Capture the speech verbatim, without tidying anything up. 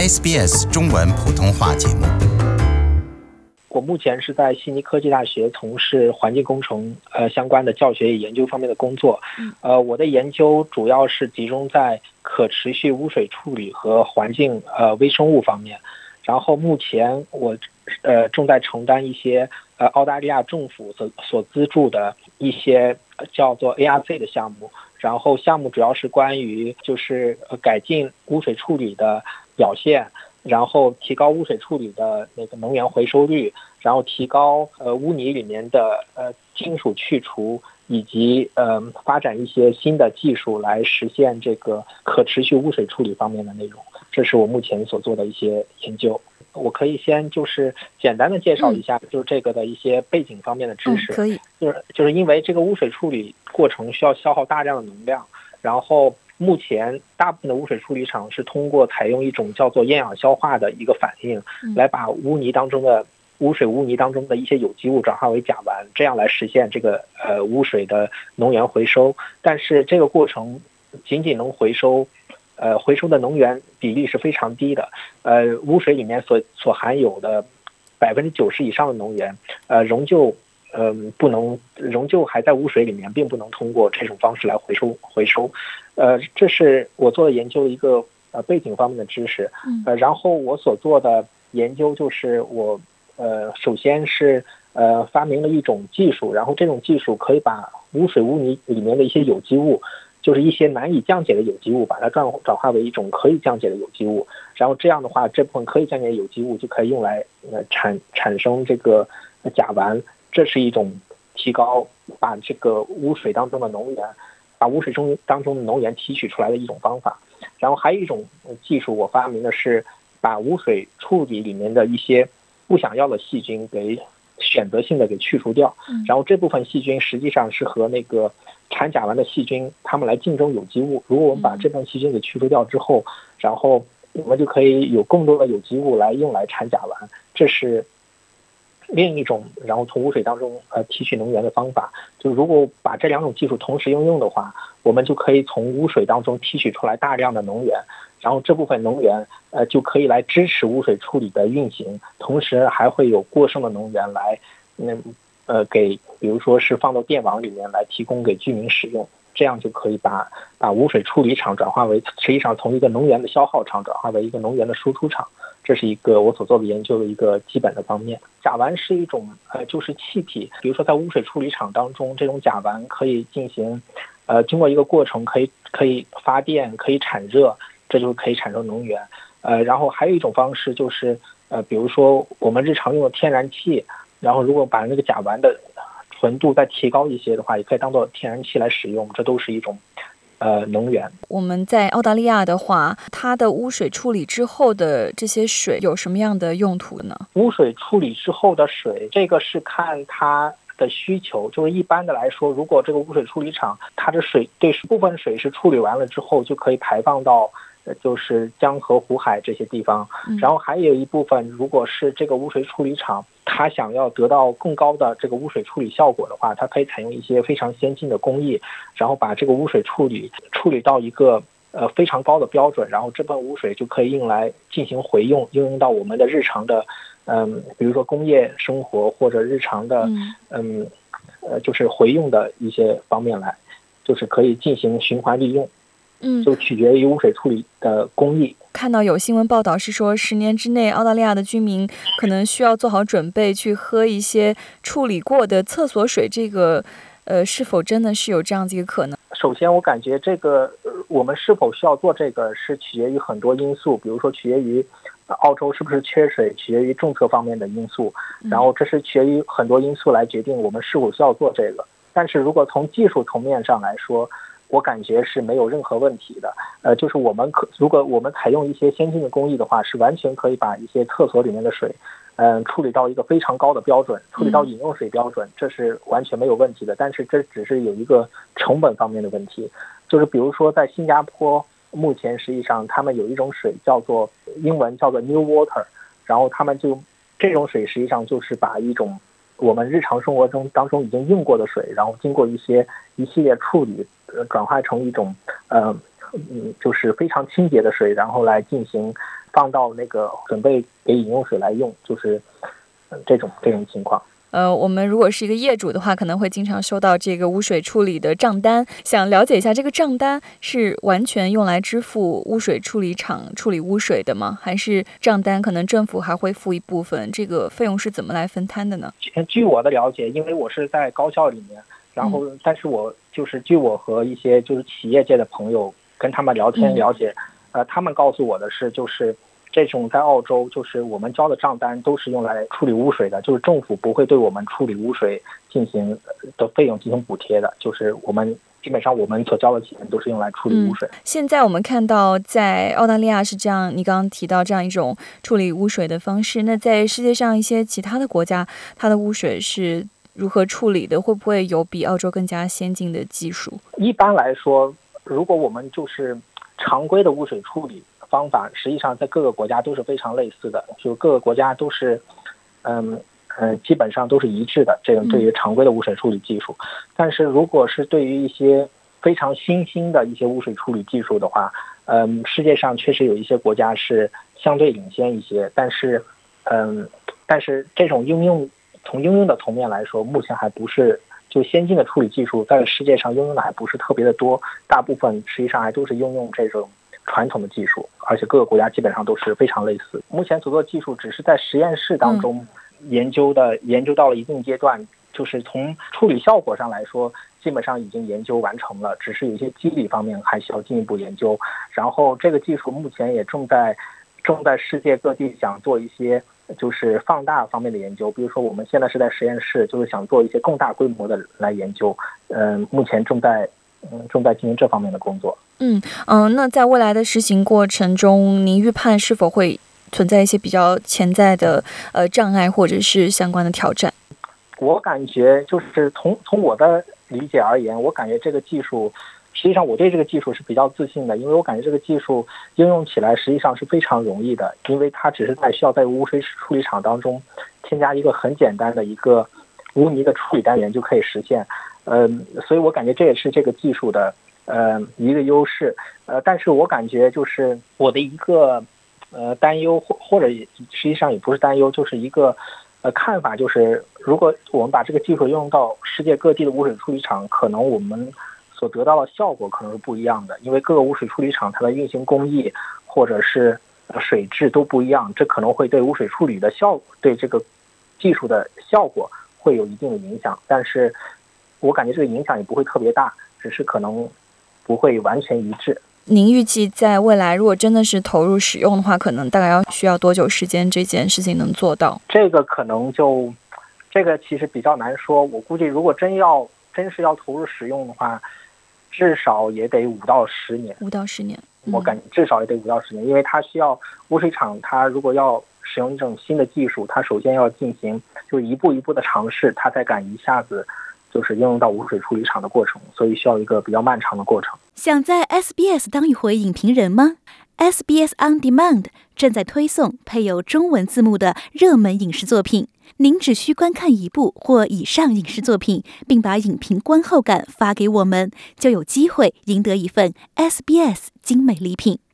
S B S 中文普通话节目。 我目前是在悉尼科技大学从事环境工程呃相关的教学与研究方面的工作。呃，我的研究主要是集中在可持续污水处理和环境呃微生物方面。然后目前我呃正在承担一些呃澳大利亚政府所所资助的一些叫做 A R C 的项目。然后项目主要是关于就是改进污水处理的表现，然后提高污水处理的那个能源回收率，然后提高呃污泥里面的呃金属去除，以及呃发展一些新的技术来实现这个可持续污水处理方面的内容。这是我目前所做的一些研究。我可以先就是简单的介绍一下，就是这个的一些背景方面的知识。 嗯、可以， 就是就是因为这个污水处理过程需要消耗大量的能量，然后目前大部分的污水处理厂是通过采用一种叫做厌氧消化的一个反应，来把污泥当中的污水污泥当中的一些有机物转化为甲烷，这样来实现这个呃污水的能源回收。但是这个过程仅仅能回收。呃，回收的能源比例是非常低的，呃，污水里面所所含有的百分之九十以上的能源，呃，仍旧呃不能，仍旧还在污水里面，并不能通过这种方式来回收回收，呃，这是我做的研究的一个呃背景方面的知识，呃，然后我所做的研究就是我呃首先是呃发明了一种技术，然后这种技术可以把污水污泥里面的一些有机物。就是一些难以降解的有机物，把它转转化为一种可以降解的有机物，然后这样的话，这部分可以降解的有机物就可以用来呃产产生这个甲烷，这是一种提高把这个污水当中的能源，把污水中当中的能源提取出来的一种方法。然后还有一种技术，我发明的是把污水处理里面的一些不想要的细菌给选择性的给去除掉，然后这部分细菌实际上是和那个产甲烷的细菌，它们来竞争有机物。如果我们把这部分细菌给去除掉之后，然后我们就可以有更多的有机物来用来产甲烷，这是另一种然后从污水当中呃提取能源的方法。就如果把这两种技术同时应用的话，我们就可以从污水当中提取出来大量的能源，然后这部分能源呃就可以来支持污水处理的运行，同时还会有过剩的能源来嗯呃给比如说是放到电网里面来提供给居民使用，这样就可以把把污水处理厂转化为实际上从一个能源的消耗厂转化为一个能源的输出厂。这是一个我所做的研究的一个基本的方面。甲烷是一种呃就是气体，比如说在污水处理厂当中，这种甲烷可以进行呃经过一个过程可以可以发电，可以产热，这就可以产生能源。呃然后还有一种方式就是呃比如说我们日常用的天然气，然后如果把那个甲烷的纯度再提高一些的话，也可以当做天然气来使用，这都是一种呃能源。 我们在澳大利亚的话，它的污水处理之后的这些水有什么样的用途呢？ 污水处理之后的水，这个是看它的需求，就是一般的来说，如果这个污水处理厂它的水对部分水是处理完了之后就可以排放到就是江河湖海这些地方，然后还有一部分如果是这个污水处理厂它想要得到更高的这个污水处理效果的话，它可以采用一些非常先进的工艺，然后把这个污水处理处理到一个呃非常高的标准，然后这部分污水就可以用来进行回用，应用到我们的日常的嗯，比如说工业生活或者日常的嗯呃就是回用的一些方面来，就是可以进行循环利用。 嗯， 就取决于污水处理的工艺。 看到有新闻报道是说，十年之内澳大利亚的居民可能需要做好准备去喝一些处理过的厕所水，这个呃是否真的是有这样子一个可能？ 首先我感觉这个我们是否需要做这个是取决于很多因素，比如说取决于澳洲是不是缺水，取决于政策方面的因素，然后这是取决于很多因素来决定我们是否需要做这个。但是如果从技术层面上来说，我感觉是没有任何问题的，呃，就是我们可如果我们采用一些先进的工艺的话，是完全可以把一些厕所里面的水，嗯、呃，处理到一个非常高的标准，处理到饮用水标准，这是完全没有问题的。但是这只是有一个成本方面的问题，就是比如说在新加坡，目前实际上他们有一种水叫做英文叫做 New Water， 然后他们就这种水实际上就是把一种我们日常生活中当中已经用过的水，然后经过一些一系列处理，呃，转化成一种呃嗯就是非常清洁的水，然后来进行放到那个准备给饮用水来用，就是嗯这种这种情况。 呃，我们如果是一个业主的话，可能会经常收到这个污水处理的账单，想了解一下这个账单是完全用来支付污水处理厂处理污水的吗？还是账单可能政府还会付一部分，这个费用是怎么来分摊的呢？ 据我的了解，因为我是在高校里面，然后但是我就是据我和一些就是企业界的朋友跟他们聊天了解，嗯、呃，他们告诉我的是就是。这种在澳洲，就是我们交的账单都是用来处理污水的，就是政府不会对我们处理污水进行的费用进行补贴的，就是我们基本上我们所交的钱都是用来处理污水。 嗯、现在我们看到在澳大利亚是这样，你刚刚提到这样一种处理污水的方式，那在世界上一些其他的国家，它的污水是如何处理的？会不会有比澳洲更加先进的技术？ 一般来说，如果我们就是常规的污水处理方法，实际上在各个国家都是非常类似的，就各个国家都是，嗯嗯，基本上都是一致的。这种对于常规的污水处理技术，但是如果是对于一些非常新兴的一些污水处理技术的话，嗯，世界上确实有一些国家是相对领先一些，但是，嗯，但是这种应用从应用的层面来说，目前还不是就先进的处理技术在世界上应用的还不是特别的多，大部分实际上还都是应用这种传统的技术，而且各个国家基本上都是非常类似。目前所做的技术只是在实验室当中研究的，嗯、研究到了一定阶段，就是从处理效果上来说，基本上已经研究完成了，只是有一些机理方面还需要进一步研究。然后这个技术目前也正在正在世界各地想做一些就是放大方面的研究，比如说我们现在是在实验室，就是想做一些更大规模的来研究，嗯、呃，目前正在嗯正在进行这方面的工作。 嗯嗯、呃，那在未来的实行过程中，您预判是否会存在一些比较潜在的呃障碍或者是相关的挑战？ 我感觉就是从从我的理解而言，我感觉这个技术，实际上我对这个技术是比较自信的，因为我感觉这个技术应用起来实际上是非常容易的，因为它只是在需要在污水处理厂当中添加一个很简单的一个污泥的处理单元就可以实现。嗯、呃，所以我感觉这也是这个技术的呃一个优势。呃，但是我感觉就是我的一个呃担忧，或或者实际上也不是担忧，就是一个呃看法，就是如果我们把这个技术用到世界各地的污水处理厂，可能我们所得到的效果可能是不一样的，因为各个污水处理厂它的运行工艺或者是水质都不一样，这可能会对污水处理的效果，对这个技术的效果会有一定的影响，但是我感觉这个影响也不会特别大，只是可能不会完全一致。 您预计在未来如果真的是投入使用的话，可能大概要需要多久时间这件事情能做到？ 这个可能就这个其实比较难说，我估计如果真要真是要投入使用的话，至少也得五到十年。 五到十年， 我感觉至少也得五到十年，因为它需要污水厂，它如果要使用一种新的技术，它首先要进行就一步一步的尝试，它才敢一下子就是应用到污水处理厂的过程，所以需要一个比较漫长的过程。 想在 S B S 当一回影评人吗？ S B S On Demand 正在推送配有中文字幕的热门影视作品，您只需观看一部或以上影视作品，并把影评观后感发给我们，就有机会赢得一份 S B S 精美礼品。